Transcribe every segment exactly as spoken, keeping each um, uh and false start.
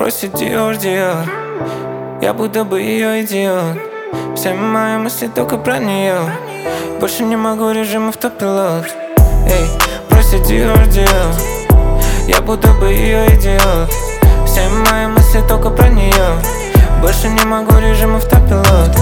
просит Dior, Dior. Я будто бы ее идиот. Все мои мысли только про нее. Больше не могу, режим автопилот. Эй, просит Dior, Dior. Я будто бы ее идиот. Все мои мысли только про нее. Больше не могу, режим автопилот.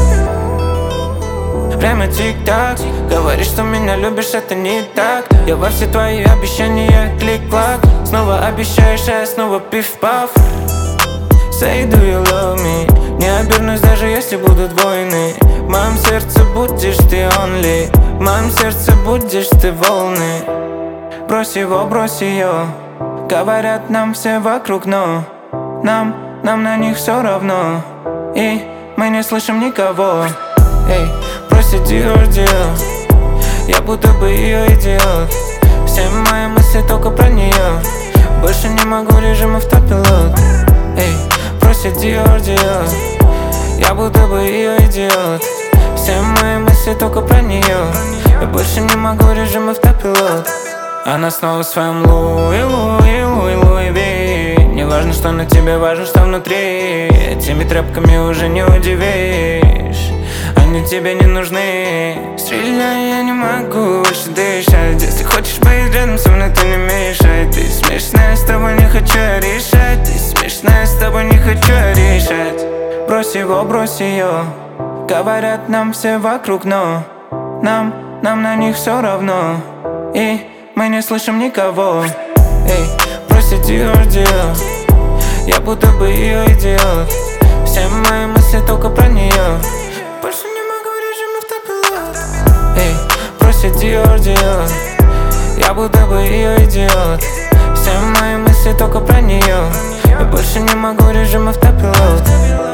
Время тик-так. Говоришь, что меня любишь, это не так. Я во все твои обещания клик-клак. Снова обещаешь, а я снова пиф-паф. Say, do you love me? Не обернусь, даже если будут войны. В моем сердце будешь ты only. В моем сердце будешь ты волны. Брось его, брось ее. Говорят нам все вокруг, но Нам, нам на них все равно. И мы не слышим никого. Эй, просит Dior, Dior. Я будто бы ее идиот. Все мои мысли только про нее. Больше не могу, режим автопилот. Эй, просит Dior, Dior. Я будто бы ее идиот. Все мои мысли только про нее. Я больше не могу, режим автопилот. Она снова в своем Луи, Луи, Луи, Луи Ви. Не важно, что на тебе, важно, что внутри. Этими тряпками уже не удивишь. Они тебе не нужны. Стреляй, я не могу больше дышать. Если хочешь быть рядом со мной, то не мешай. Ты смешная, с тобой не хочу решать. Ты смешная, с тобой не хочу решать. Брось его, брось ее. Говорят нам все вокруг, но Нам, нам на них все равно. И мы не слышим никого. Эй, просит Dior, Dior. Я будто бы ее идиот. Все мои мысли только про нее. Больше не могу, режим автопилот. Эй, просит Dior, Dior. Я будто бы ее идиот. Все мои мысли только про нее. Я больше не могу, режим автопилот.